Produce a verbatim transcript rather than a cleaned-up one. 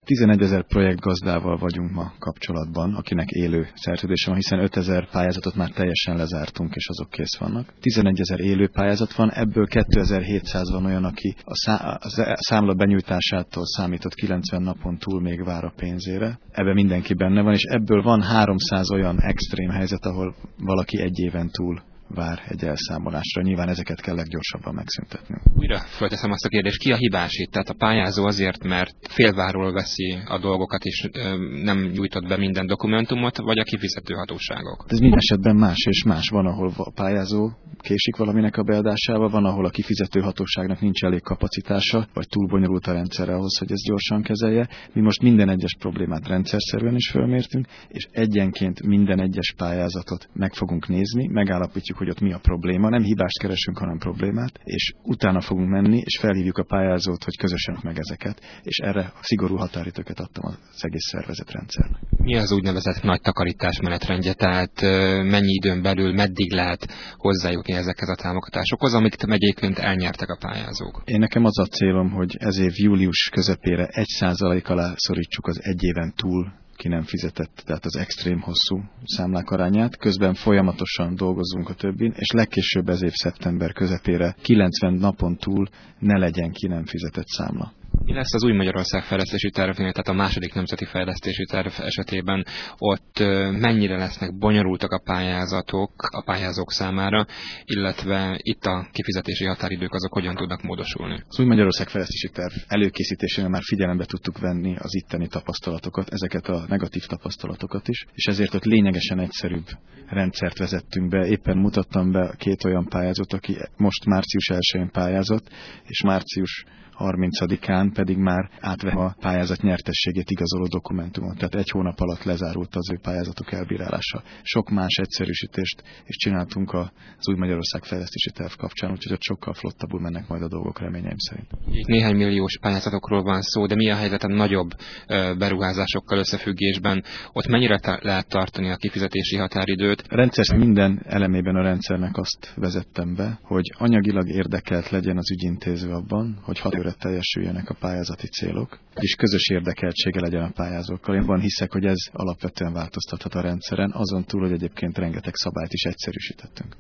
tizenegyezer projektgazdával vagyunk ma kapcsolatban, akinek élő szerződése van, hiszen ötezer pályázatot már teljesen lezártunk, és azok kész vannak. tizenegyezer élő pályázat van, ebből kétezer-hétszáz van olyan, aki a, szá- a számla benyújtásától számított kilencven napon túl még vár a pénzére. Ebben mindenki benne van, és ebből van háromszáz olyan extrém helyzet, ahol valaki egy éven túl vár egy elszámolásra. Nyilván ezeket kell leggyorsabban megszüntetni. Újra fölteszem azt a kérdést, ki a hibás itt? Tehát a pályázó azért, mert félváról veszi a dolgokat, és ö, nem nyújtott be minden dokumentumot, vagy a kifizető hatóságok? Ez minden esetben más és más. Van, ahol a pályázó késik valaminek a beadásával, van, ahol a kifizető hatóságnak nincs elég kapacitása, vagy túl bonyolult a rendszerre ahhoz, hogy ezt gyorsan kezelje. Mi most minden egyes problémát rendszerszerűen is fölmértünk, és egyenként minden egyes pályázatot meg fogunk nézni, megállapítjuk, hogy ott mi a probléma, nem hibást keresünk, hanem problémát, és utána fogunk menni, és felhívjuk a pályázót, hogy közösen meg ezeket, és erre szigorú határidőket adtam az egész szervezetrendszernek. Mi az úgynevezett nagy takarítás menetrendje, tehát mennyi időn belül, meddig lehet hozzájutni ezekhez a támogatásokhoz, amit egyébként elnyertek a pályázók? Én nekem az a célom, hogy ez év július közepére egy százalék alá szorítsuk az egy éven túl ki nem fizetett, tehát az extrém hosszú számlák arányát. Közben folyamatosan dolgozunk a többin, és legkésőbb ez év szeptember közepére kilencven napon túl ne legyen ki nem fizetett számla. Mi lesz az új Magyarország fejlesztési tervnél, tehát a második nemzeti fejlesztési terv esetében? Ott mennyire lesznek bonyolultak a pályázatok a pályázók számára, illetve itt a kifizetési határidők azok hogyan tudnak módosulni? Az új Magyarország fejlesztési terv előkészítésénél már figyelembe tudtuk venni az itteni tapasztalatokat, ezeket a negatív tapasztalatokat is, és ezért ott lényegesen egyszerűbb rendszert vezettünk be. Éppen mutattam be két olyan pályázót, aki most március elsején pályázott, és március harmincadikán pedig már átvehe a pályázat nyertességét igazoló dokumentumot. Tehát egy hónap alatt lezárult az ő pályázatok elbírálása. Sok más egyszerűsítést is csináltunk az új Magyarország fejlesztési terv kapcsán, úgyhogy ott sokkal flottabbul mennek majd a dolgok, reményeim szerint. Itt néhány milliós pályázatokról van szó, de mi a helyzet a nagyobb beruházásokkal összefüggésben? Ott mennyire lehet tartani a kifizetési határidőt? A rendszer minden elemében a rendszernek azt vezettem be, hogy anyagilag érdekelt legyen az ügyintéző abban, hogy hat évre teljesüljenek a pályázati célok, és közös érdekeltsége legyen a pályázókkal. Én van hiszek, hogy ez alapvetően változtathat a rendszeren, azon túl, hogy egyébként rengeteg szabályt is egyszerűsítettünk.